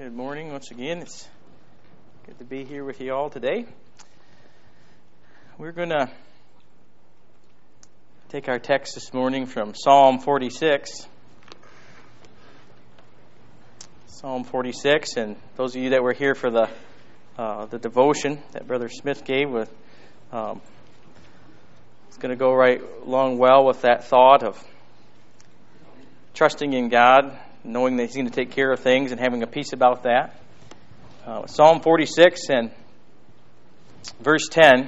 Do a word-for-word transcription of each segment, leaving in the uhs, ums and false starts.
Good morning once again. It's good to be here with you all today. We're going to take our text this morning from Psalm forty-six. Psalm forty-six, and those of you that were here for the uh, the devotion that Brother Smith gave, with um, it's going to go right along well with that thought of trusting in God, knowing that He's going to take care of things and having a peace about that. Uh, Psalm forty-six and verse ten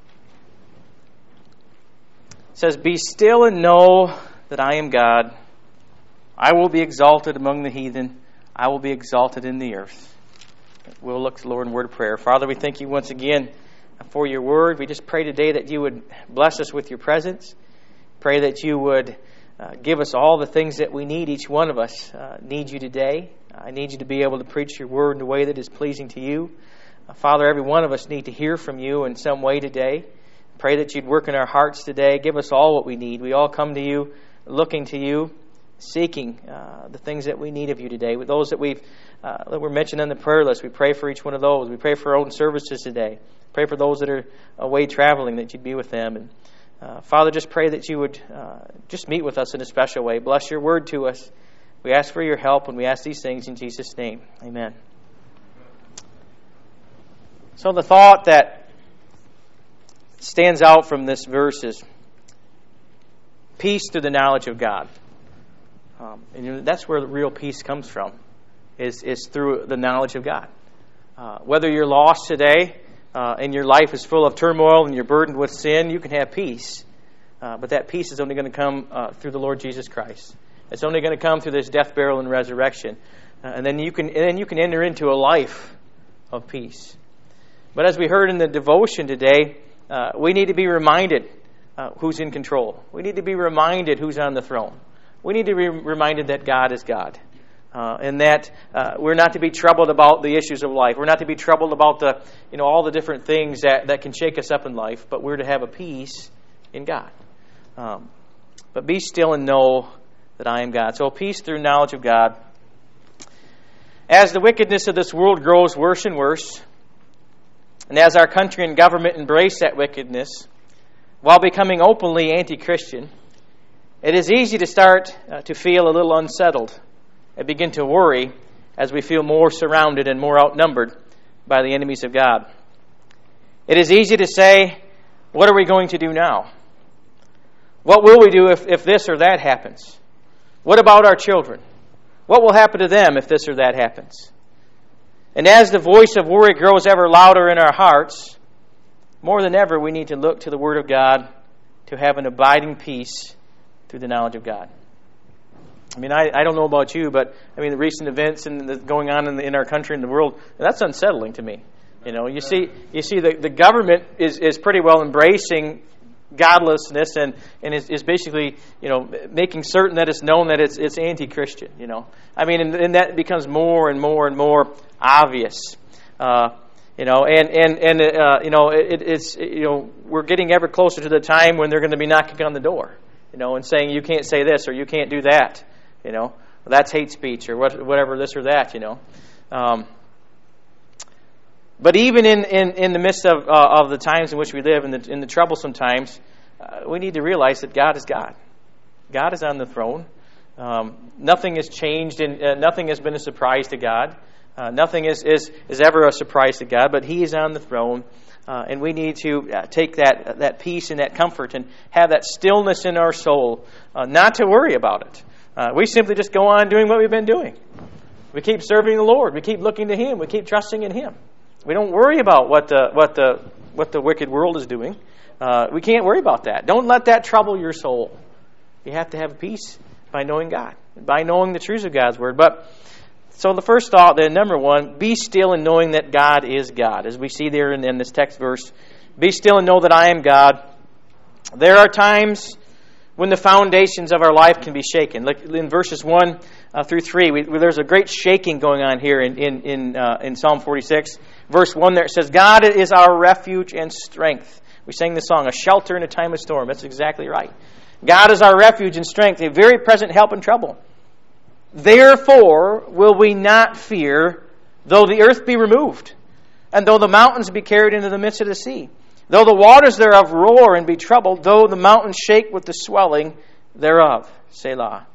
says, "Be still and know that I am God. I will be exalted among the heathen. I will be exalted in the earth." We'll look to the Lord in word of prayer. Father, we thank you once again for your word. We just pray today that you would bless us with your presence. Pray that you would Uh, give us all the things that we need. Each one of us uh, needs you today. I need you to be able to preach your word in a way that is pleasing to you. Uh, Father, every one of us need to hear from you in some way today. Pray that you'd work in our hearts today. Give us all what we need. We all come to you, looking to you, seeking uh, the things that we need of you today. With those that we've uh, that were mentioned on the prayer list, we pray for each one of those. We pray for our own services today. Pray for those that are away traveling, that you'd be with them. And Uh, Father, just pray that you would uh, just meet with us in a special way. Bless your word to us. We ask for your help, and we ask these things in Jesus' name. Amen. So the thought that stands out from this verse is peace through the knowledge of God. Um, and you know, that's where the real peace comes from, is, is through the knowledge of God. Uh, whether you're lost today, Uh, and your life is full of turmoil and you're burdened with sin, you can have peace. Uh, but that peace is only going to come uh, through the Lord Jesus Christ. It's only going to come through this death, burial, and resurrection. Uh, and then you can and then you can enter into a life of peace. But as we heard in the devotion today, uh, we need to be reminded uh, who's in control. We need to be reminded who's on the throne. We need to be reminded that God is God. Uh, and that uh, we're not to be troubled about the issues of life. We're not to be troubled about the, you know, all the different things that, that can shake us up in life. But we're to have a peace in God. Um, but be still and know that I am God. So peace through knowledge of God. As the wickedness of this world grows worse and worse, and as our country and government embrace that wickedness, while becoming openly anti-Christian, it is easy to start uh, to feel a little unsettled and begin to worry as we feel more surrounded and more outnumbered by the enemies of God. It is easy to say, what are we going to do now? What will we do if, if this or that happens? What about our children? What will happen to them if this or that happens? And as the voice of worry grows ever louder in our hearts, more than ever we need to look to the Word of God to have an abiding peace through the knowledge of God. I mean, I, I don't know about you, but I mean, the recent events and the going on in, the, in our country and the world, that's unsettling to me. You know, you see, you see, the, the government is, is pretty well embracing godlessness and, and is, is basically, you know, making certain that it's known that it's it's anti-Christian. You know, I mean, and, and that becomes more and more and more obvious. Uh, you know, and and and uh, you know, it, it's you know, we're getting ever closer to the time when they're going to be knocking on the door, you know, and saying you can't say this or you can't do that. You know, that's hate speech or what, whatever, this or that, you know. Um, but even in, in, in the midst of uh, of the times in which we live, in the, in the troublesome times, uh, we need to realize that God is God. God is on the throne. Um, nothing has changed, and uh, nothing has been a surprise to God. Uh, nothing is, is, is ever a surprise to God, but He is on the throne. Uh, and we need to uh, take that, that peace and that comfort and have that stillness in our soul, uh, not to worry about it. Uh, we simply just go on doing what we've been doing. We keep serving the Lord. We keep looking to Him. We keep trusting in Him. We don't worry about what the what the what the wicked world is doing. Uh, we can't worry about that. Don't let that trouble your soul. You have to have peace by knowing God, by knowing the truths of God's Word. But so the first thought, then, number one, be still in knowing that God is God. As we see there in, in this text verse, be still and know that I am God. There are times when the foundations of our life can be shaken. Like in verses one uh, through three, we, there's a great shaking going on here in in in, uh, in Psalm forty-six. Verse one there, it says, God is our refuge and strength. We sang the song, a shelter in a time of storm. That's exactly right. God is our refuge and strength, a very present help in trouble. Therefore will we not fear, Though the earth be removed, and though the mountains be carried into the midst of the sea, though the waters thereof roar and be troubled, though the mountains shake with the swelling thereof. Selah.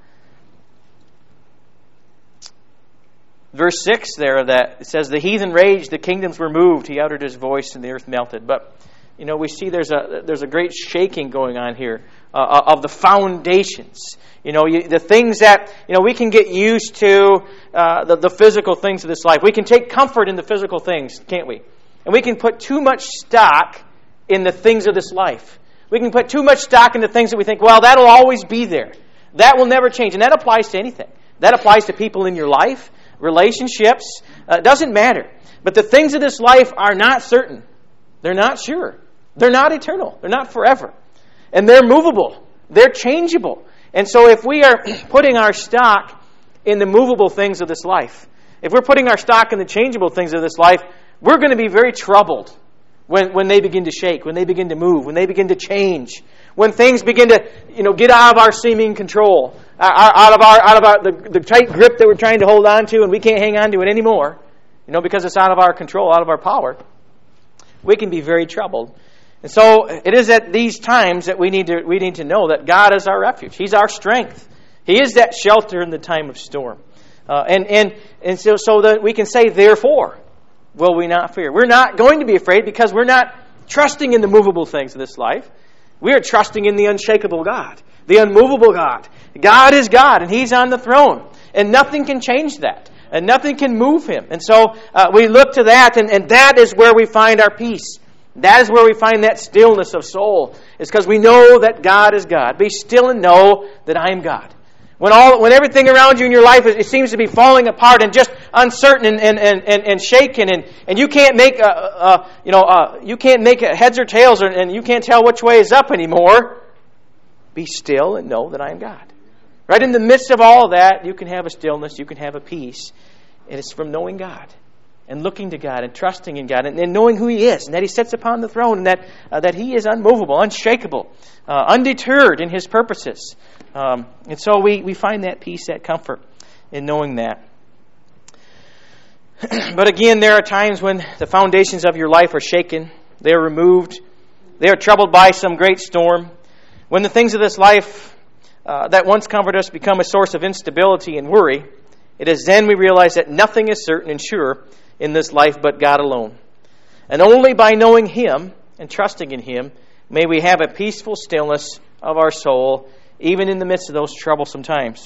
Verse six there, that it says, the heathen raged, the kingdoms were moved, he uttered his voice, and the earth melted. But, you know, we see there's a there's a great shaking going on here uh, of the foundations. You know, you, the things that, you know, we can get used to, uh, the, the physical things of this life. We can take comfort in the physical things, can't we? And we can put too much stock in the things of this life. We can put too much stock in the things that we think, well, that'll always be there. That will never change. And that applies to anything. That applies to people in your life, relationships. Uh, it doesn't matter. But the things of this life are not certain. They're not sure. They're not eternal. They're not forever. And they're movable. They're changeable. And so if we are putting our stock in the movable things of this life, if we're putting our stock in the changeable things of this life, we're going to be very troubled when, when they begin to shake, when they begin to move, when they begin to change, when things begin to, you know, get out of our seeming control, uh, out of our out of our the, the tight grip that we're trying to hold on to, and we can't hang on to it anymore, you know, because it's out of our control, out of our power. We can be very troubled. And so it is at these times that we need to we need to know that God is our refuge. He's our strength. He is that shelter in the time of storm. Uh, and and and so so that we can say, therefore, will we not fear? We're not going to be afraid because we're not trusting in the movable things of this life. We are trusting in the unshakable God, the unmovable God. God is God, and He's on the throne, and nothing can change that, and nothing can move Him. And so uh, we look to that, and, and that is where we find our peace. That is where we find that stillness of soul. It's because we know that God is God. Be still and know that I am God. When all, when everything around you in your life is, it seems to be falling apart and just uncertain and and and, and shaken, and, and you can't make a, a you know a, you can't make a heads or tails, or, and you can't tell which way is up anymore. Be still and know that I am God. Right in the midst of all of that, you can have a stillness, you can have a peace, and it's from knowing God and looking to God and trusting in God and, and knowing who He is and that He sits upon the throne and that uh, that He is unmovable, unshakable, uh, undeterred in His purposes. Um, and so we, we find that peace, that comfort in knowing that. But again, there are times when the foundations of your life are shaken. They are removed. They are troubled by some great storm. When the things of this life uh, that once comforted us become a source of instability and worry, it is then we realize that nothing is certain and sure in this life but God alone. And only by knowing Him and trusting in Him may we have a peaceful stillness of our soul, even in the midst of those troublesome times.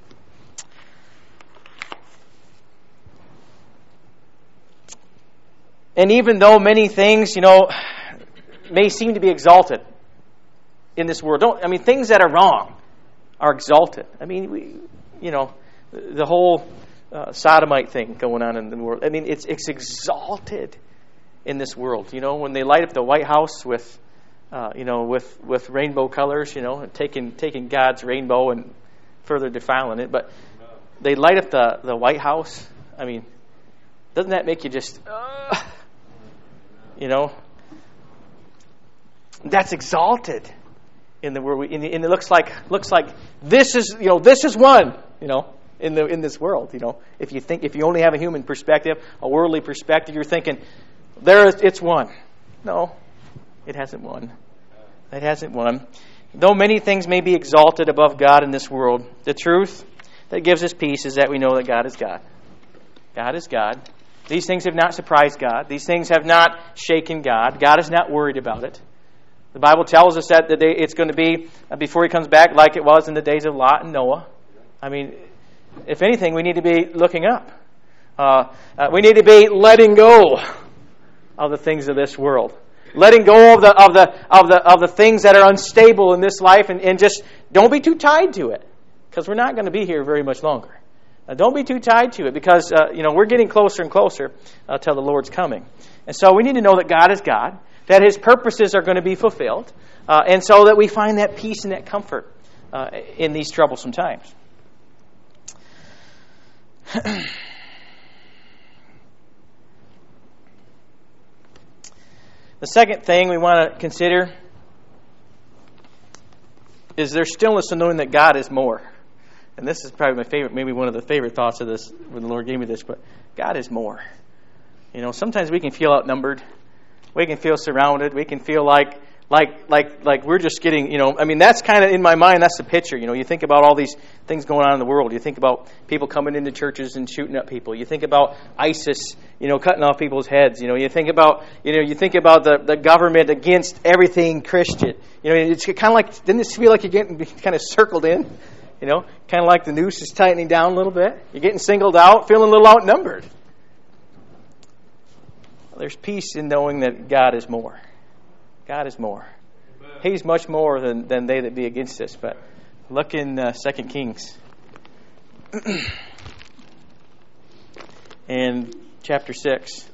And even though many things, you know, may seem to be exalted in this world, don't I mean things that are wrong are exalted. I mean, we, you know, the whole uh, sodomite thing going on in the world. I mean, it's it's exalted in this world. You know, when they light up the White House with, uh, you know, with, with rainbow colors, you know, taking taking God's rainbow and further defiling it, but they light up the, the White House. I mean, doesn't that make you just, uh, you know? That's exalted in the world, and it looks like looks like this is you know this is one you know in the in this world. You know, if you think if you only have a human perspective, a worldly perspective, you're thinking there is it's one. No, it hasn't won. It hasn't won. Though many things may be exalted above God in this world, the truth that gives us peace is that we know that God is God. God is God. These things have not surprised God. These things have not shaken God. God is not worried about it. The Bible tells us that the day it's going to be before He comes back like it was in the days of Lot and Noah. I mean, if anything, we need to be looking up. Uh, uh, we need to be letting go of the things of this world, letting go of the of the of the of the things that are unstable in this life, and, and just don't be too tied to it, because we're not going to be here very much longer. Uh, don't be too tied to it, because uh, you know we're getting closer and closer uh, till the Lord's coming, and so we need to know that God is God, that His purposes are going to be fulfilled, uh, and so that we find that peace and that comfort uh, in these troublesome times. The second thing we want to consider is their stillness in knowing that God is more. and this is probably my favorite, maybe one of the favorite thoughts of this, when the Lord gave me this, but God is more. You know, sometimes we can feel outnumbered. We can feel surrounded. We can feel like like like like we're just getting, you know, I mean, that's kind of in my mind, that's the picture. You know, you think about all these things going on in the world. You think about people coming into churches and shooting up people. You think about ISIS, you know, cutting off people's heads. You know, you think about, you know, you think about the, the government against everything Christian. You know, it's kind of like, didn't it feel like you're getting kind of circled in? You know, kind of like the noose is tightening down a little bit. You're getting singled out, feeling a little outnumbered. There's peace in knowing that God is more. God is more. He's much more than, than they that be against us. But look in uh, Second Kings. in chapter six.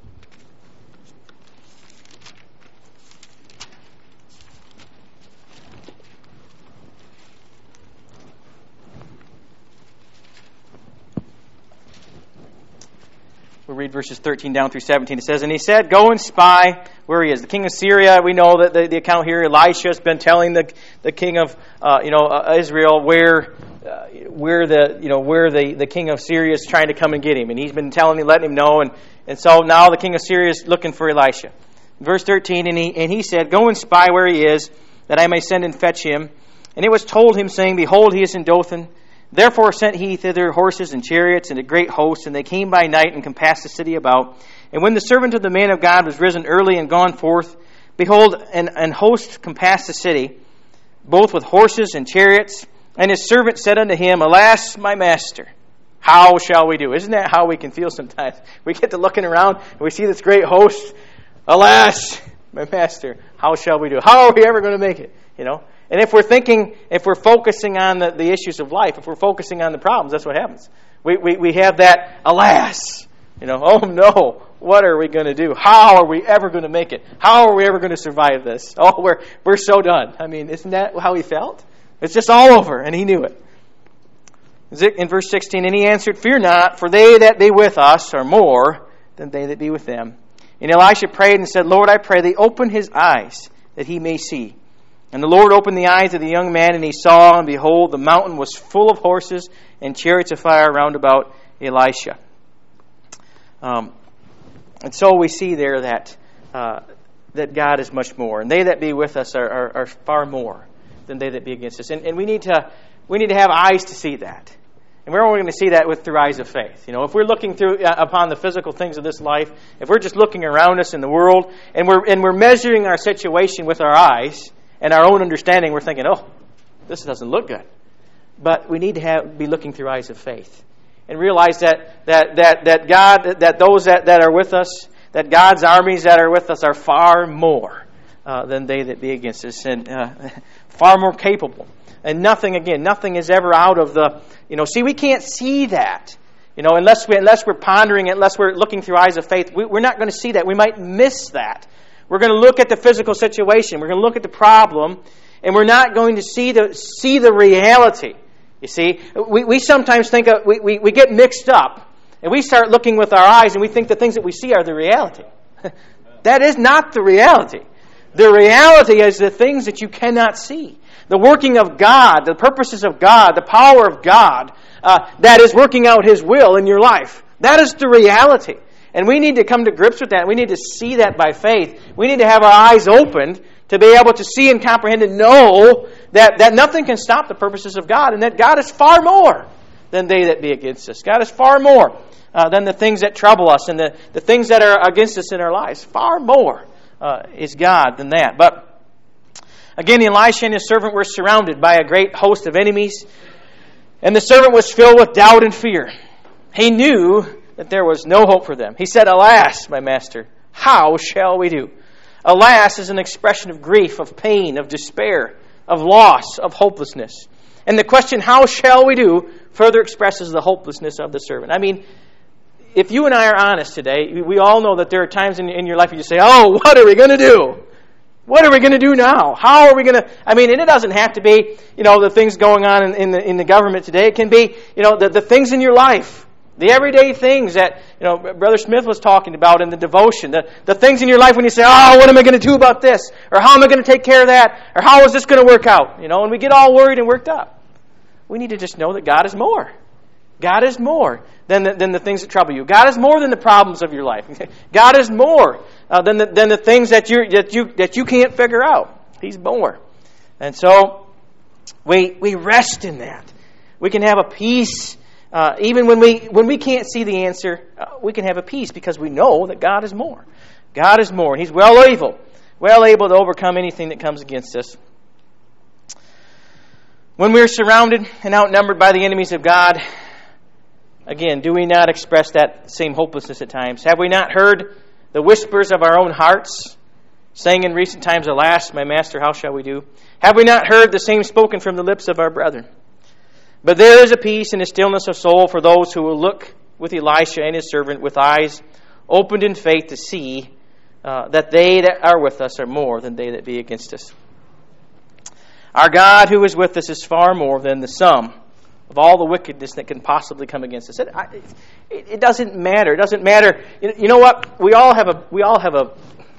We'll read verses thirteen down through seventeen. It says, "And he said, Go and spy where he is." The king of Syria, we know that the, the account here, Elisha has been telling the the king of uh, you know uh, Israel where uh, where the you know where the, the king of Syria is trying to come and get him, and he's been telling him, letting him know, and, and so now the king of Syria is looking for Elisha. Verse thirteen, and he and he said, Go and spy where he is, that I may send and fetch him. And it was told him, saying, Behold, he is in Dothan. Therefore sent he thither horses and chariots and a great host, and they came by night and compassed the city about. And when the servant of the man of God was risen early and gone forth, behold, an, an host compassed the city, both with horses and chariots. And his servant said unto him, Alas, my master, how shall we do? Isn't that how we can feel sometimes? We get to looking around and we see this great host. Alas, my master, how shall we do? How are we ever going to make it? You know? And if we're thinking, if we're focusing on the, the issues of life, if we're focusing on the problems, that's what happens. We we, we have that, alas, you know, oh no, what are we going to do? How are we ever going to make it? How are we ever going to survive this? Oh, we're we're so done. I mean, isn't that how he felt? It's just all over, and he knew it. In verse sixteen, and he answered, Fear not, for they that be with us are more than they that be with them. And Elisha prayed and said, Lord, I pray thee, open his eyes, that he may see. And the Lord opened the eyes of the young man, and he saw, and behold, the mountain was full of horses and chariots of fire round about Elisha. Um, and so we see there that uh, that God is much more, and they that be with us are, are, are far more than they that be against us. And, and we need to we need to have eyes to see that. And we're only going to see that with through eyes of faith. You know, if we're looking through uh, upon the physical things of this life, if we're just looking around us in the world, and we're and we're measuring our situation with our eyes and our own understanding, we're thinking, oh, this doesn't look good. But we need to have be looking through eyes of faith and realize that that that that God, that those that, that are with us, that God's armies that are with us are far more uh, than they that be against us, and uh, far more capable. And nothing, again, nothing is ever out of the, you know, see, we can't see that. You know, unless, we, unless we're pondering it, unless we're looking through eyes of faith, we, we're not going to see that. We might miss that. We're going to look at the physical situation. We're going to look at the problem, and we're not going to see the see the reality. You see, we, we sometimes think, of, we, we, we get mixed up, and we start looking with our eyes, and we think the things that we see are the reality. That is not the reality. The reality is the things that you cannot see. The working of God, the purposes of God, the power of God uh, that is working out His will in your life. That is the reality. And we need to come to grips with that. We need to see that by faith. We need to have our eyes opened to be able to see and comprehend and know that, that nothing can stop the purposes of God, and that God is far more than they that be against us. God is far more uh, than the things that trouble us and the, the things that are against us in our lives. Far more uh, is God than that. But again, Elisha and his servant were surrounded by a great host of enemies, and the servant was filled with doubt and fear. He knew that there was no hope for them. He said, Alas, my master, how shall we do? Alas is an expression of grief, of pain, of despair, of loss, of hopelessness. And the question, how shall we do, further expresses the hopelessness of the servant. I mean, if you and I are honest today, we all know that there are times in, in your life where you say, oh, what are we going to do? What are we going to do now? How are we going to... I mean, and it doesn't have to be, you know, the things going on in, in, the, in the government today. It can be, you know, the, the things in your life. The everyday things that, you know, Brother Smith was talking about in the devotion. The, the things in your life when you say, oh, what am I going to do about this? Or how am I going to take care of that? Or how is this going to work out? You know, and we get all worried and worked up. we need to just know that God is more. God is more than the, than the things that trouble you. God is more than the problems of your life. God is more uh, than the, than the things that you that you that you can't figure out. He's more, and so we we rest in that. We can have a peace uh, even when we when we can't see the answer. Uh, we can have a peace because we know that God is more. God is more, and He's well able, well able to overcome anything that comes against us. When we're surrounded and outnumbered by the enemies of God, again, do we not express that same hopelessness at times? Have we not heard the whispers of our own hearts, saying in recent times, "Alas, my master, how shall we do?" Have we not heard the same spoken from the lips of our brethren? But there is a peace and a stillness of soul for those who will look with Elisha and his servant with eyes opened in faith to see uh, that they that are with us are more than they that be against us. Our God who is with us is far more than the sum of all the wickedness that can possibly come against us. It, it, it doesn't matter. It doesn't matter. You, you know what? We all have a we all have a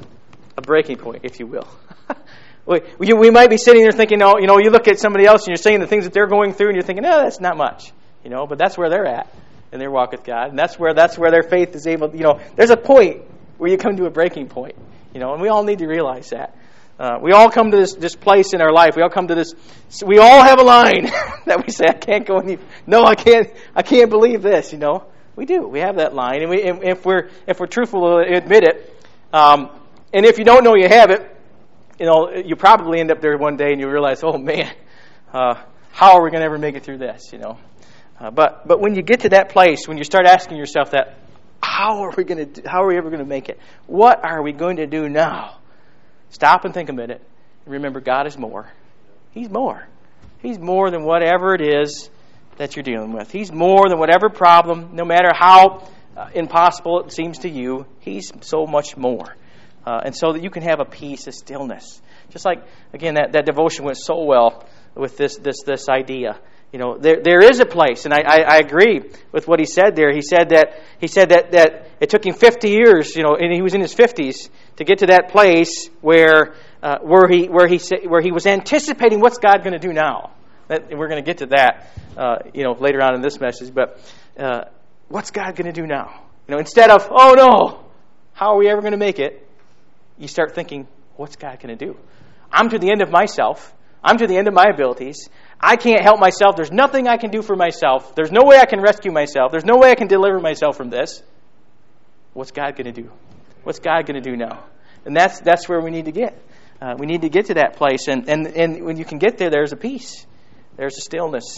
a breaking point, if you will. we, we we might be sitting there thinking, oh, you know, you look at somebody else and you're saying the things that they're going through, and you're thinking, no, that's not much, you know. But that's where they're at in their walk with God, and that's where that's where their faith is able. You know, there's a point where you come to a breaking point, you know, and we all need to realize that. Uh, we all come to this, this place in our life. We all come to this. We all have a line that we say, "I can't go any. No, I can't. I can't believe this." You know, we do. We have that line, and we, if we're if we're truthful, we'll admit it. Um, and if you don't know you have it, you know, you probably end up there one day and you realize, "Oh man, uh, how are we going to ever make it through this?" You know. Uh, but but when you get to that place, when you start asking yourself that, how are we going to? How are we ever going to make it? What are we going to do now? Stop and think a minute. Remember, God is more. He's more. He's more than whatever it is that you're dealing with. He's more than whatever problem, no matter how uh, impossible it seems to you. He's so much more. Uh, and so that you can have a peace, a stillness. Just like, again, that, that devotion went so well with this this this idea. You know, there there is a place, and I, I, I agree with what he said there. He said that he said that, that it took him fifty years, you know, and he was in his fifties to get to that place where uh, where he where he where he was anticipating what's God going to do now. That, and we're going to get to that, uh, you know, later on in this message. But uh, what's God going to do now? You know, instead of, oh no, how are we ever going to make it? You start thinking, what's God going to do? I'm to the end of myself. I'm to the end of my abilities. I can't help myself. There's nothing I can do for myself. There's no way I can rescue myself. There's no way I can deliver myself from this. What's God going to do? What's God going to do now? And that's that's where we need to get. Uh, we need to get to that place. And, and, and when you can get there, there's a peace. There's a stillness.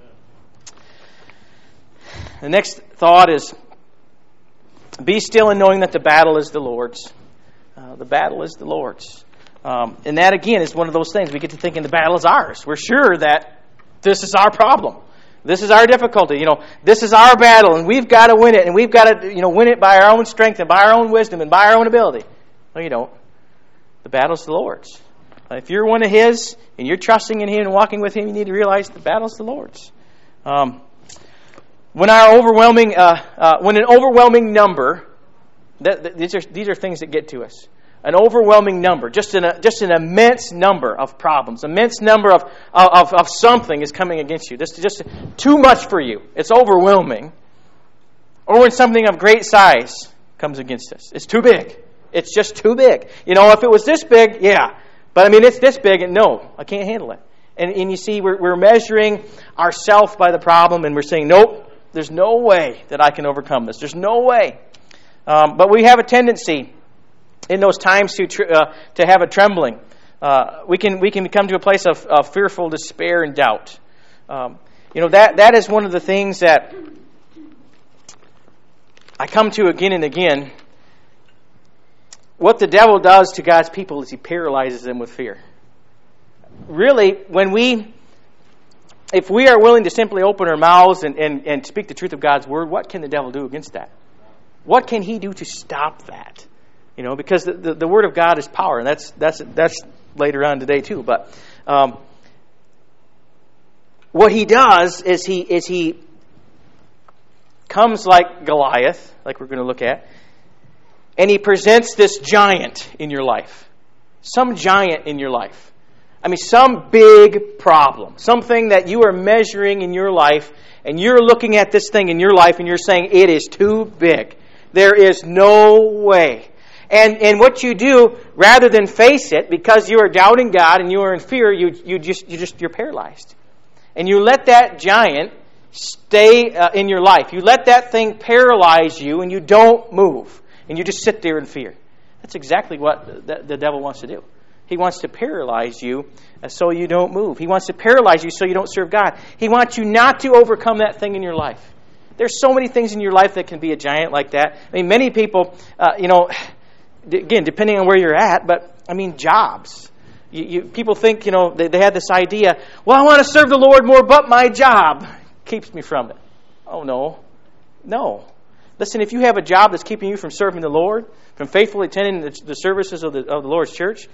The next thought is, be still in knowing that the battle is the Lord's. Uh, the battle is the Lord's. Um, and that, again, is one of those things. We get to thinking the battle is ours. We're sure that this is our problem. This is our difficulty. You know, this is our battle, and we've got to win it. And we've got to, you know, win it by our own strength and by our own wisdom and by our own ability. No, you don't. The battle's the Lord's. Uh, if you're one of His and you're trusting in Him and walking with Him, you need to realize the battle's the Lord's. Um, when our overwhelming, uh, uh, when an overwhelming number, that, that, these are these are things that get to us. An overwhelming number, just an uh, just an immense number of problems, immense number of of, of something is coming against you. This is just too much for you. It's overwhelming. Or when something of great size comes against us, it's too big. It's just too big. You know, if it was this big, yeah. But I mean, it's this big, and no, I can't handle it. And and you see, we're we're measuring ourselves by the problem, and we're saying, nope, there's no way that I can overcome this. There's no way. Um, but we have a tendency in those times to tr- uh, to have a trembling. Uh, we can we can come to a place of, of fearful despair and doubt. Um, you know, that that is one of the things that I come to again and again. What the devil does to God's people is he paralyzes them with fear. Really, when we, if we are willing to simply open our mouths and, and, and speak the truth of God's word, what can the devil do against that? What can he do to stop that? You know, because the, the, the word of God is power, and that's that's that's later on today too. But um, what he does is he is he comes like Goliath, like we're going to look at. And he presents this giant in your life. Some giant in your life. I mean, some big problem. Something that you are measuring in your life, and you're looking at this thing in your life, and you're saying, it is too big. There is no way. And and what you do, rather than face it, because you are doubting God and you are in fear, you you just you just you're paralyzed, and you let that giant stay uh, in your life. You let that thing paralyze you, and you don't move, and you just sit there in fear. That's exactly what the, the devil wants to do. He wants to paralyze you uh, so you don't move. He wants to paralyze you so you don't serve God. He wants you not to overcome that thing in your life. There's so many things in your life that can be a giant like that. I mean, many people, uh, you know. Again, depending on where you're at, but, I mean, jobs. You, you, people think, you know, they, they have this idea, well, I want to serve the Lord more, but my job keeps me from it. Oh, no. No. Listen, if you have a job that's keeping you from serving the Lord, from faithfully attending the, the services of the, of the Lord's church,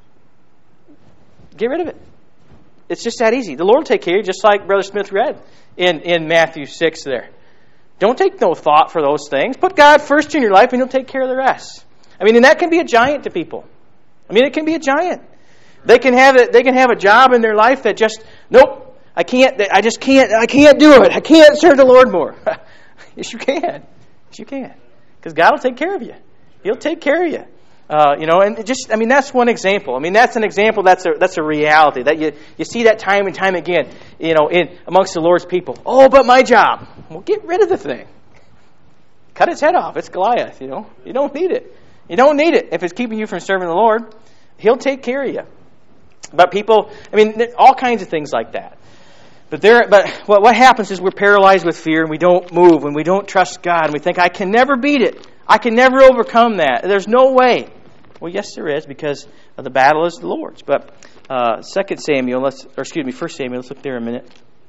get rid of it. It's just that easy. The Lord will take care of you, just like Brother Smith read in, in Matthew six there. Don't take no thought for those things. Put God first in your life, and He'll take care of the rest. I mean, and that can be a giant to people. I mean, it can be a giant. They can have it. They can have a job in their life that just, nope, I can't. I just can't. I can't do it. I can't serve the Lord more. Yes, you can. Yes, you can. Because God will take care of you. He'll take care of you. Uh, you know, and just, I mean, that's one example. I mean, that's an example. That's a that's a reality that you you see that time and time again. You know, in amongst the Lord's people. Oh, but my job. Well, get rid of the thing. Cut its head off. It's Goliath. You know, you don't need it. You don't need it if it's keeping you from serving the Lord. He'll take care of you. But people, I mean, all kinds of things like that. But there, but what what happens is we're paralyzed with fear, and we don't move, and we don't trust God, and we think, I can never beat it. I can never overcome that. There's no way. Well, yes, there is, because the battle is the Lord's. But uh, Second Samuel, let's, or excuse me, First Samuel. Let's look there a minute.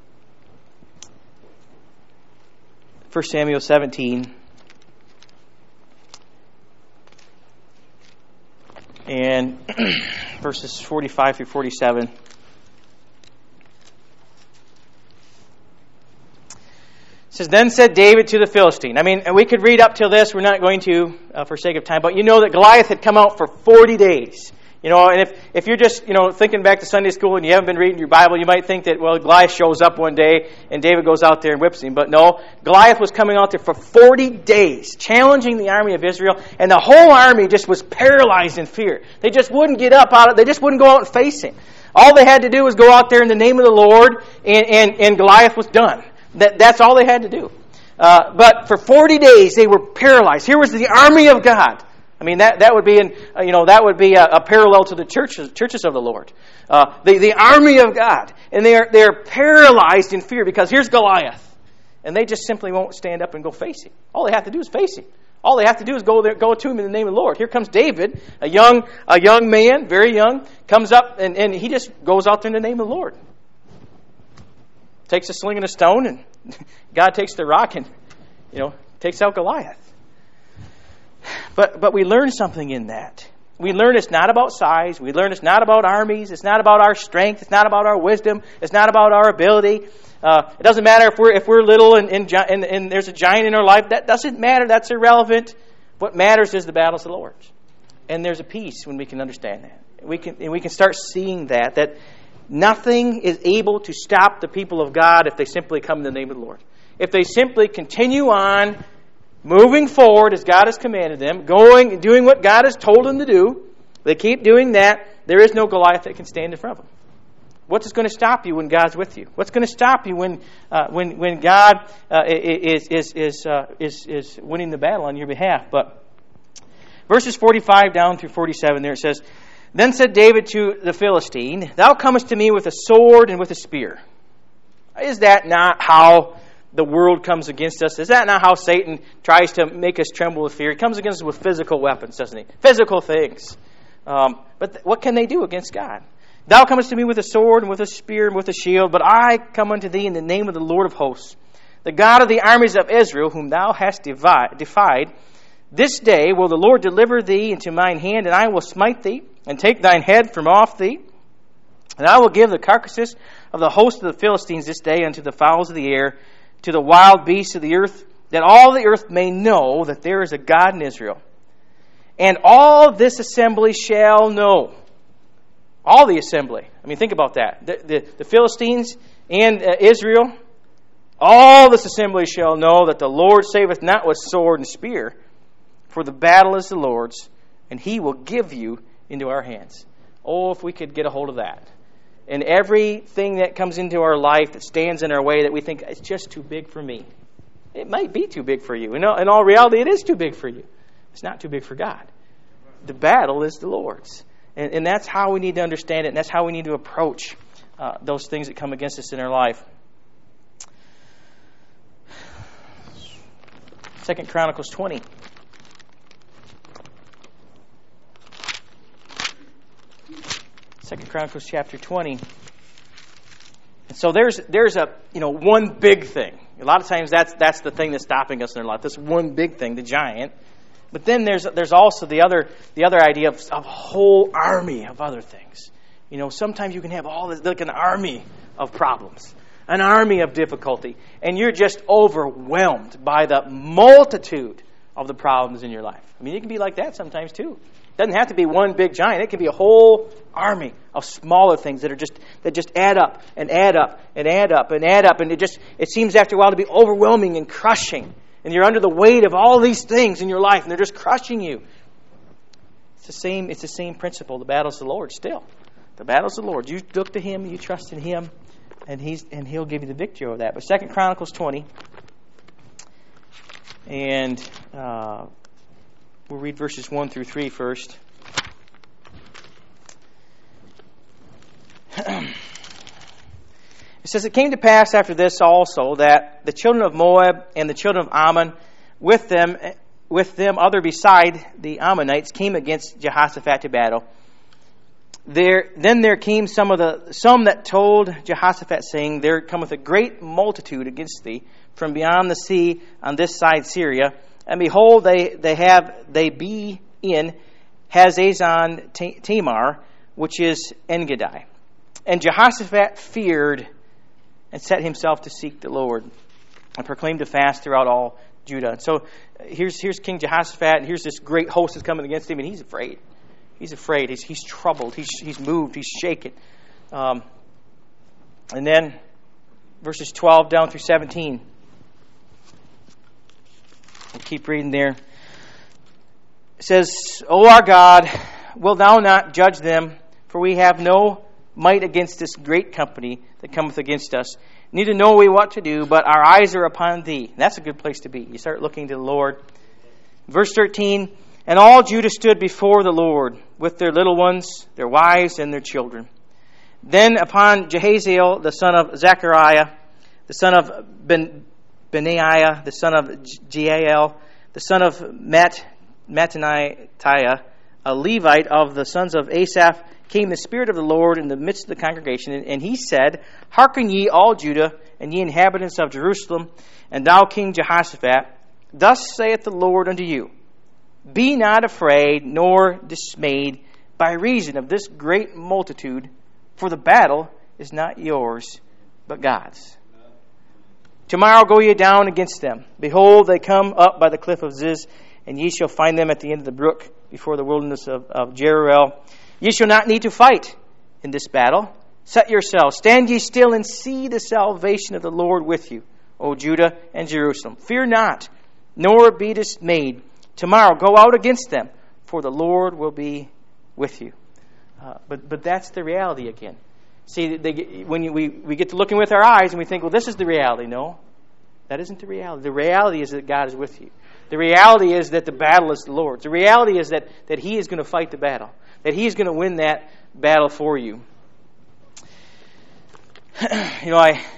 First Samuel seventeen. And verses forty-five through forty-seven. It says, Then said David to the Philistine. I mean, we could read up till this. We're not going to, uh, for sake of time. But you know that Goliath had come out for forty days. You know, and if, if you're just, you know, thinking back to Sunday school and you haven't been reading your Bible, you might think that, well, Goliath shows up one day and David goes out there and whips him. But no, Goliath was coming out there for forty days, challenging the army of Israel, and the whole army just was paralyzed in fear. They just wouldn't get up out of it. They just wouldn't go out and face him. All they had to do was go out there in the name of the Lord, and, and, and Goliath was done. That, that's all they had to do. Uh, but for forty days, they were paralyzed. Here was the army of God. I mean, that, that would be an, uh, you know that would be a, a parallel to the churches churches of the Lord, uh, the the army of God, and they are they're paralyzed in fear because here's Goliath, and they just simply won't stand up and go face him. All they have to do is face him. All they have to do is go there, go to him in the name of the Lord. Here comes David, a young a young man, very young, comes up and, and he just goes out there in the name of the Lord. Takes a sling and a stone, and God takes the rock and you know takes out Goliath. But but we learn something in that. We learn it's not about size. We learn it's not about armies. It's not about our strength. It's not about our wisdom. It's not about our ability. Uh, it doesn't matter if we're if we're little and, and, and, and there's a giant in our life. That doesn't matter. That's irrelevant. What matters is the battles of the Lord. And there's a peace when we can understand that. We can and we can start seeing that that nothing is able to stop the people of God if they simply come in the name of the Lord. If they simply continue on moving forward as God has commanded them, going and doing what God has told them to do, they keep doing that, there is no Goliath that can stand in front of them. What's going to stop you when God's with you? What's going to stop you when uh, when when God uh, is is is, uh, is is winning the battle on your behalf? But verses forty-five down through forty-seven, there it says, Then said David to the Philistine, Thou comest to me with a sword and with a spear. Is that not how the world comes against us? Is that not how Satan tries to make us tremble with fear? He comes against us with physical weapons, doesn't he? Physical things. Um, but th- what can they do against God? Thou comest to me with a sword and with a spear and with a shield, but I come unto thee in the name of the Lord of hosts, the God of the armies of Israel, whom thou hast devi- defied. This day will the Lord deliver thee into mine hand, and I will smite thee, and take thine head from off thee. And I will give the carcasses of the host of the Philistines this day unto the fowls of the air, to the wild beasts of the earth, that all the earth may know that there is a God in Israel. And all this assembly shall know. All the assembly. I mean, think about that. The, the, the Philistines and uh, Israel, all this assembly shall know that the Lord saveth not with sword and spear, for the battle is the Lord's, and He will give you into our hands. Oh, if we could get a hold of that. And everything that comes into our life that stands in our way that we think, it's just too big for me. It might be too big for you. In all, in all reality, it is too big for you. It's not too big for God. The battle is the Lord's. And, and that's how we need to understand it, and that's how we need to approach uh, those things that come against us in our life. Second Chronicles twenty. Second Chronicles chapter twenty. And so there's there's a you know one big thing. A lot of times that's that's the thing that's stopping us in our life. This one big thing, the giant. But then there's there's also the other the other idea of, of a whole army of other things. You know, sometimes you can have all this like an army of problems, an army of difficulty, and you're just overwhelmed by the multitude of the problems in your life. I mean, it can be like that sometimes too. It doesn't have to be one big giant. It can be a whole army of smaller things that are just that just add up and add up and add up and add up, and it just it seems after a while to be overwhelming and crushing. And you're under the weight of all these things in your life, and they're just crushing you. It's the same. It's the same principle. The battle's the Lord still. The battle's the Lord. You look to Him, you trust in Him, and He's and He'll give you the victory over that. But Second Chronicles twenty, and uh, we'll read verses one through three first. It says, it came to pass after this also that the children of Moab and the children of Ammon with them, with them other beside the Ammonites came against Jehoshaphat to battle. There then there came some of the some that told Jehoshaphat, saying, there cometh a great multitude against thee from beyond the sea on this side Syria, and behold, they they have they be in Hazazon Tamar, which is Engedi. And Jehoshaphat feared and set himself to seek the Lord, and proclaimed a fast throughout all Judah. And so here's here's King Jehoshaphat, and here's this great host that's coming against him, and he's afraid. He's afraid. He's he's troubled. He's he's moved. He's shaken. Um, and then verses twelve down through seventeen. We'll keep reading there. It says, O our God, wilt thou not judge them? For we have no might against this great company that cometh against us. Neither know we what to do, but our eyes are upon thee. That's a good place to be. You start looking to the Lord. Verse thirteen, and all Judah stood before the Lord with their little ones, their wives, and their children. Then upon Jehaziel, the son of Zechariah, the son of ben, Benaiah, the son of Jael, the son of Mat, Mattaniah, a Levite of the sons of Asaph, came the Spirit of the Lord in the midst of the congregation, and, and he said, Hearken ye all Judah, and ye inhabitants of Jerusalem, and thou King Jehoshaphat, thus saith the Lord unto you, Be not afraid nor dismayed by reason of this great multitude, for the battle is not yours, but God's. Tomorrow go ye down against them. Behold, they come up by the cliff of Ziz, and ye shall find them at the end of the brook, before the wilderness of, of Jeruel. Ye shall not need to fight in this battle. Set yourselves, stand ye still, and see the salvation of the Lord with you, O Judah and Jerusalem. Fear not, nor be dismayed. Tomorrow go out against them, for the Lord will be with you. Uh, but but that's the reality again. See, they get, when you, we, we get to looking with our eyes and we think, well, this is the reality. No, that isn't the reality. The reality is that God is with you. The reality is that the battle is the Lord's. The reality is that, that He is going to fight the battle, that He's going to win that battle for you. You know, I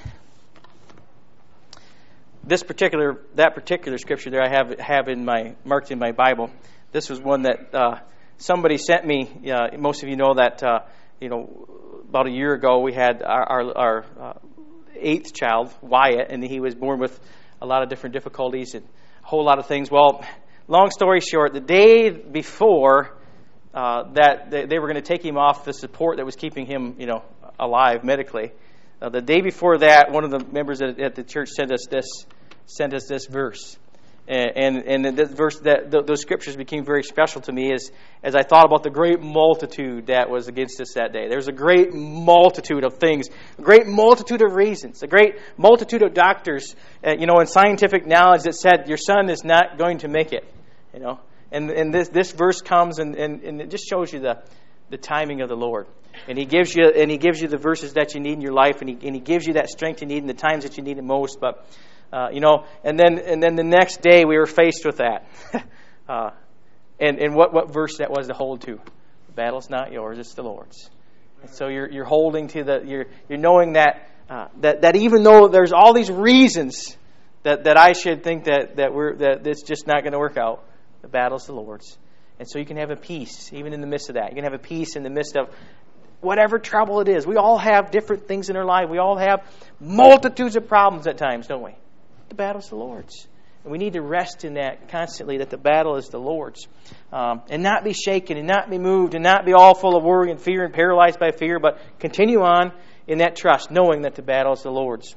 this particular that particular scripture there I have have in my marked in my Bible. This was one that uh, somebody sent me. Uh, most of you know that uh, you know about a year ago we had our our, our uh, eighth child, Wyatt, and he was born with a lot of different difficulties and a whole lot of things. Well, long story short, the day before uh, that they, they were going to take him off the support that was keeping him, you know, alive medically. Uh, the day before that, one of the members at, at the church sent us this sent us this verse, And and this verse, that those scriptures became very special to me as as I thought about the great multitude that was against us that day. There was a great multitude of things, a great multitude of reasons, a great multitude of doctors, uh, you know, and scientific knowledge that said your son is not going to make it, you know. And and this this verse comes and, and, and it just shows you the the timing of the Lord. And He gives you and He gives you the verses that you need in your life, and He and He gives you that strength you need in the times that you need it most. But Uh, you know, and then and then the next day we were faced with that. uh, and and what, what verse that was to hold to? The battle's not yours, it's the Lord's. And so you're you're holding to the you're you're knowing that uh, that that even though there's all these reasons that, that I should think that that we're that it's just not going to work out, the battle's the Lord's. And so you can have a peace even in the midst of that. You can have a peace in the midst of whatever trouble it is. We all have different things in our life. We all have multitudes of problems at times, don't we? The battle's the Lord's. And we need to rest in that constantly, that the battle is the Lord's. Um, and not be shaken and not be moved and not be all full of worry and fear and paralyzed by fear, but continue on in that trust, knowing that the battle is the Lord's.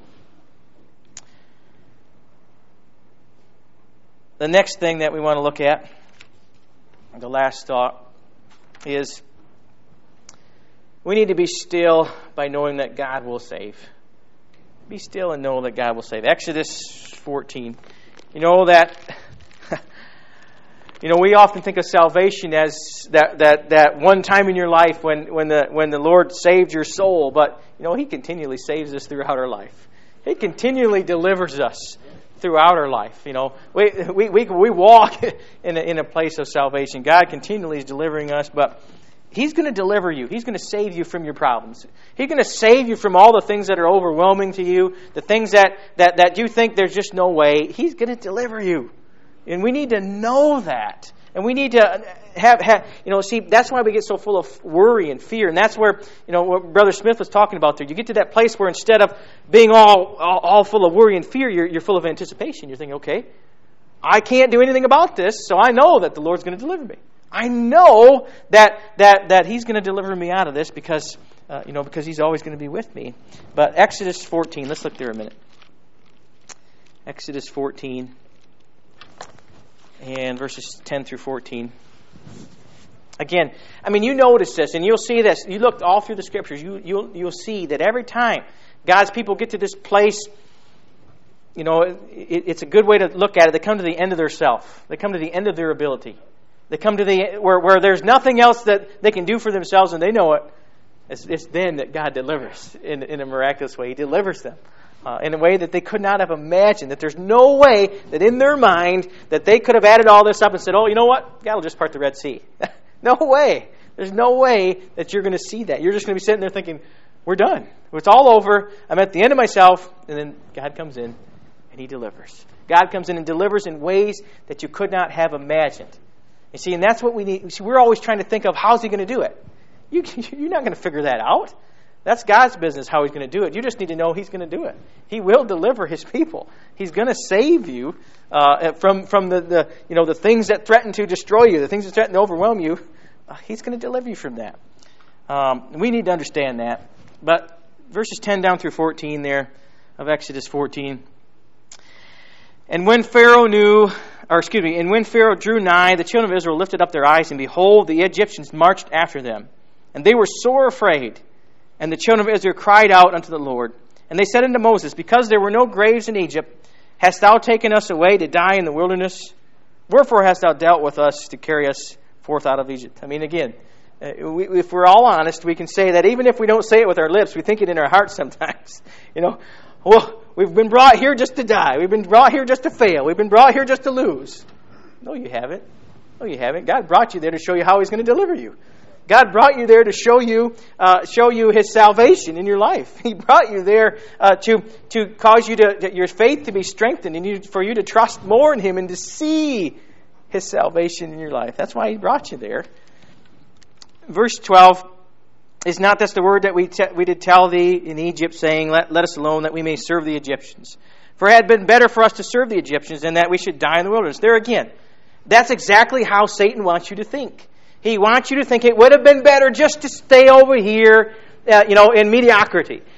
The next thing that we want to look at, the last thought, is we need to be still by knowing that God will save. Be still and know that God will save. Exodus fourteen. You know that you know we often think of salvation as that, that, that one time in your life when, when the when the Lord saved your soul, but you know He continually saves us throughout our life. He continually delivers us throughout our life. You know, we we we, we walk in a, in a place of salvation. God continually is delivering us, but He's going to deliver you. He's going to save you from your problems. He's going to save you from all the things that are overwhelming to you, the things that, that, that you think there's just no way. He's going to deliver you. And we need to know that. And we need to have, have, you know, see, that's why we get so full of worry and fear. And that's where, you know, what Brother Smith was talking about there. You get to that place where instead of being all, all, all full of worry and fear, you're, you're full of anticipation. You're thinking, okay, I can't do anything about this, so I know that the Lord's going to deliver me. I know that that that He's going to deliver me out of this because uh, you know because He's always going to be with me. But Exodus fourteen, let's look there a minute. Exodus fourteen and verses ten through fourteen. Again, I mean, you notice this, and you'll see this. You look all through the Scriptures. You you'll you'll see that every time God's people get to this place, you know, it, it's a good way to look at it. They come to the end of their self. They come to the end of their ability. They come to the where, where there's nothing else that they can do for themselves, and they know it. It's, it's then that God delivers in, in a miraculous way. He delivers them uh, in a way that they could not have imagined. That there's no way that in their mind that they could have added all this up and said, "Oh, you know what? God will just part the Red Sea." No way. There's no way that you're going to see that. You're just going to be sitting there thinking, "We're done. It's all over. I'm at the end of myself." And then God comes in and He delivers. God comes in and delivers in ways that you could not have imagined. You see, and that's what we need. See, we're always trying to think of how's He going to do it. You, you're not going to figure that out. That's God's business, how He's going to do it. You just need to know He's going to do it. He will deliver His people. He's going to save you uh, from from the, the you know the things that threaten to destroy you, the things that threaten to overwhelm you. Uh, he's going to deliver you from that. Um, we need to understand that. But verses ten down through fourteen there of Exodus fourteen. And when Pharaoh knew, or excuse me, and when Pharaoh drew nigh, the children of Israel lifted up their eyes, and behold, the Egyptians marched after them. And they were sore afraid. And the children of Israel cried out unto the Lord. And they said unto Moses, because there were no graves in Egypt, hast thou taken us away to die in the wilderness? Wherefore hast thou dealt with us to carry us forth out of Egypt? I mean, again, we, if we're all honest, we can say that even if we don't say it with our lips, we think it in our hearts sometimes. You know, well, we've been brought here just to die. We've been brought here just to fail. We've been brought here just to lose. No, you haven't. No, you haven't. God brought you there to show you how He's going to deliver you. God brought you there to show you, uh, show you His salvation in your life. He brought you there uh, to to cause you to your faith to be strengthened and you, for you to trust more in Him and to see His salvation in your life. That's why He brought you there. Verse twelve. Is not this the word that we te- we did tell thee in Egypt, saying, let, let us alone, that we may serve the Egyptians? For it had been better for us to serve the Egyptians than that we should die in the wilderness. There again, that's exactly how Satan wants you to think. He wants you to think it would have been better just to stay over here, uh, you know, in mediocrity.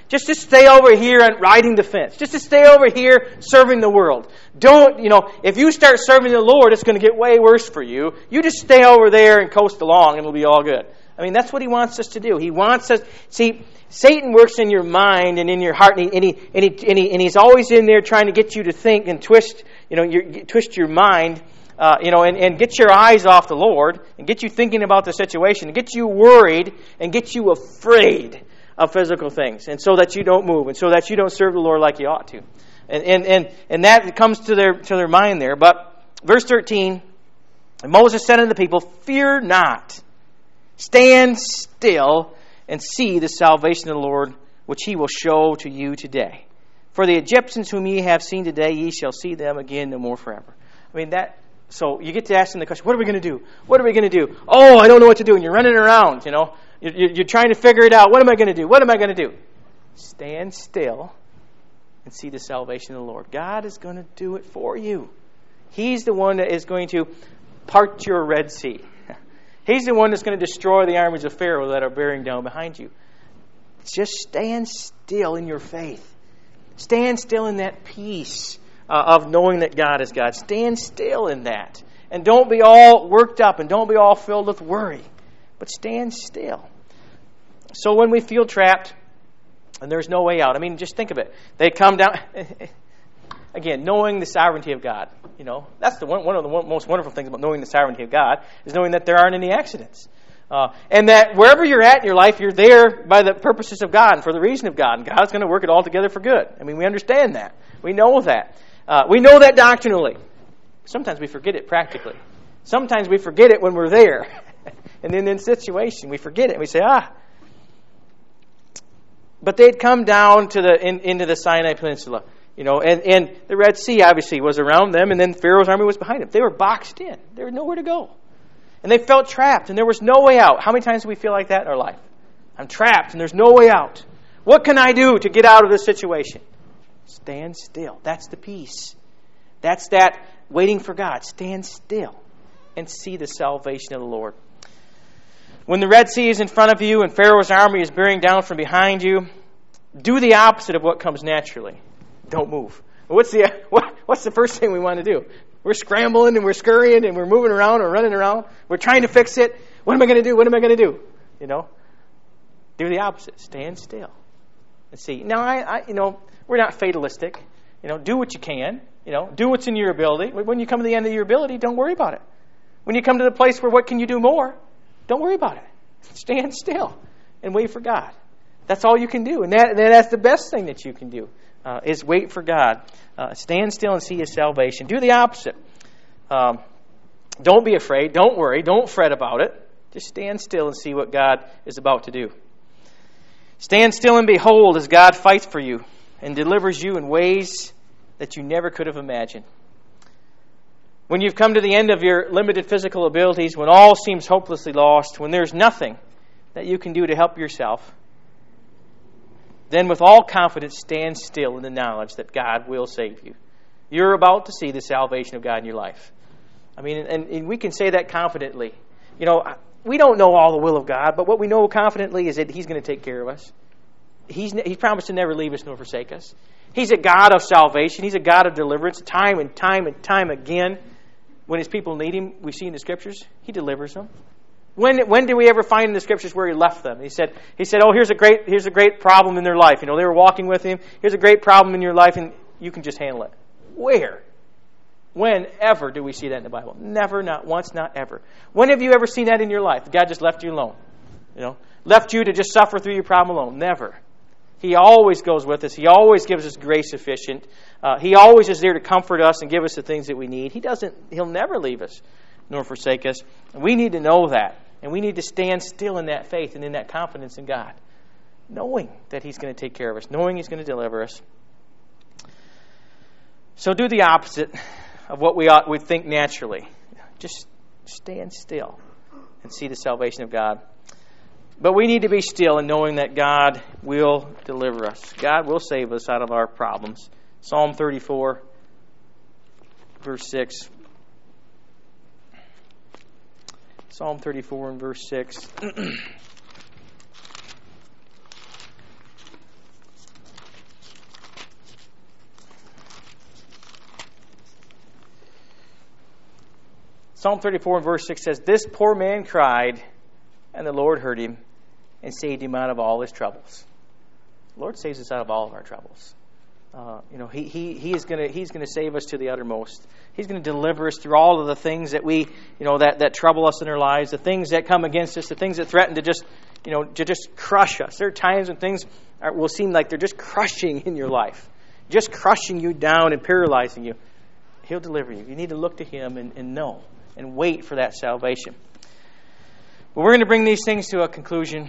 Just to stay over here and riding the fence. Just to stay over here serving the world. Don't, you know, if you start serving the Lord, it's going to get way worse for you. You just stay over there and coast along and it'll be all good. I mean, that's what he wants us to do. He wants us, see, Satan works in your mind and in your heart, and, he, and, he, and, he, and, he, and he's always in there trying to get you to think and twist, you know, your, twist your mind, uh, you know, and, and get your eyes off the Lord, and get you thinking about the situation, and get you worried, and get you afraid of physical things, and so that you don't move, and so that you don't serve the Lord like you ought to. And and and, and that comes to their to their mind there. But verse thirteen, and Moses said unto the people, fear not, stand still, and see the salvation of the Lord, which he will show to you today. For the Egyptians whom ye have seen today, ye shall see them again no more forever. I mean, that. So you get to asking the question, what are we going to do? What are we going to do? Oh, I don't know what to do. And you're running around, you know. You're, you're trying to figure it out. What am I going to do? What am I going to do? Stand still and see the salvation of the Lord. God is going to do it for you. He's the one that is going to part your Red Sea. He's the one that's going to destroy the armies of Pharaoh that are bearing down behind you. Just stand still in your faith. Stand still in that peace uh, of knowing that God is God. Stand still in that. And don't be all worked up and don't be all filled with worry. But stand still. So when we feel trapped and there's no way out, I mean, just think of it. They come down... Again, knowing the sovereignty of God. You know, that's the one, one of the most wonderful things about knowing the sovereignty of God is knowing that there aren't any accidents. Uh, and that wherever you're at in your life, you're there by the purposes of God and for the reason of God. And God's going to work it all together for good. I mean, we understand that. We know that. Uh, we know that doctrinally. Sometimes we forget it practically. Sometimes we forget it when we're there. And then in situation, we forget it. And we say, ah. But they'd come down to the in, into the Sinai Peninsula. You know, and, and the Red Sea obviously was around them, and then Pharaoh's army was behind them. They were boxed in. There was nowhere to go. And they felt trapped, and there was no way out. How many times do we feel like that in our life? I'm trapped, and there's no way out. What can I do to get out of this situation? Stand still. That's the peace. That's that waiting for God. Stand still and see the salvation of the Lord. When the Red Sea is in front of you and Pharaoh's army is bearing down from behind you, do the opposite of what comes naturally. Don't move. What's the what, what's the first thing we want to do? We're scrambling and we're scurrying and we're moving around or running around. We're trying to fix it. What am I going to do? What am I going to do? You know, do the opposite. Stand still and see. Now, I, I, you know, we're not fatalistic. You know, do what you can. You know, do what's in your ability. When you come to the end of your ability, don't worry about it. When you come to the place where what can you do more, don't worry about it. Stand still and wait for God. That's all you can do, and that that's the best thing that you can do. Uh, is wait for God. Uh, stand still and see His salvation. Do the opposite. Um, don't be afraid. Don't worry. Don't fret about it. Just stand still and see what God is about to do. Stand still and behold as God fights for you and delivers you in ways that you never could have imagined. When you've come to the end of your limited physical abilities, when all seems hopelessly lost, when there's nothing that you can do to help yourself, then with all confidence stand still in the knowledge that God will save you. You're about to see the salvation of God in your life. I mean, and, and we can say that confidently. You know, we don't know all the will of God, but what we know confidently is that He's going to take care of us. He's, He's promised to never leave us nor forsake us. He's a God of salvation. He's a God of deliverance. Time and time and time again, when His people need Him, we see in the Scriptures, He delivers them. When when do we ever find in the Scriptures where He left them? He said, He said, oh, here's a great here's a great problem in their life. You know, they were walking with Him. Here's a great problem in your life, and you can just handle it. Where? When ever do we see that in the Bible? Never, not once, not ever. When have you ever seen that in your life? God just left you alone. You know, left you to just suffer through your problem alone. Never. He always goes with us. He always gives us grace sufficient. Uh, he always is there to comfort us and give us the things that we need. He doesn't. He'll never leave us nor forsake us. And we need to know that. And we need to stand still in that faith and in that confidence in God, knowing that He's going to take care of us, knowing He's going to deliver us. So do the opposite of what we ought, we think naturally. Just stand still and see the salvation of God. But we need to be still in knowing that God will deliver us. God will save us out of our problems. Psalm thirty-four, verse six. Psalm thirty-four and verse six. Psalm thirty-four and verse six says, "This poor man cried, and the Lord heard him and saved him out of all his troubles." The Lord saves us out of all of our troubles. Uh, you know, He He He is gonna He's gonna save us to the uttermost. He's going to deliver us through all of the things that we, you know, that, that trouble us in our lives, the things that come against us, the things that threaten to just, you know, to just crush us. There are times when things are, will seem like they're just crushing in your life, just crushing you down and paralyzing you. He'll deliver you. You need to look to Him and, and know and wait for that salvation. But we're going to bring these things to a conclusion.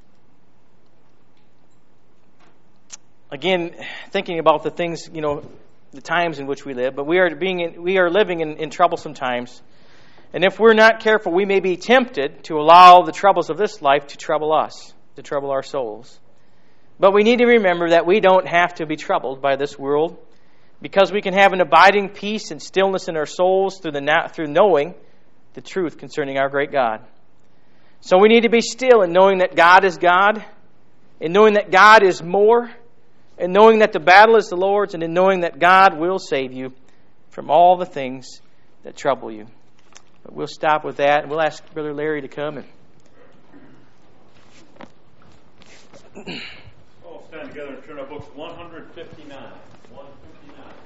Again, thinking about the things, you know, the times in which we live, but we are being in, we are living in, in troublesome times. And if we're not careful, we may be tempted to allow the troubles of this life to trouble us, to trouble our souls. But we need to remember that we don't have to be troubled by this world, because we can have an abiding peace and stillness in our souls through the through knowing the truth concerning our great God. So we need to be still in knowing that God is God, in knowing that God is more, and knowing that the battle is the Lord's, and in knowing that God will save you from all the things that trouble you. But we'll stop with that, and we'll ask Brother Larry to come. And all stand together and turn our books one fifty-nine. one fifty-nine.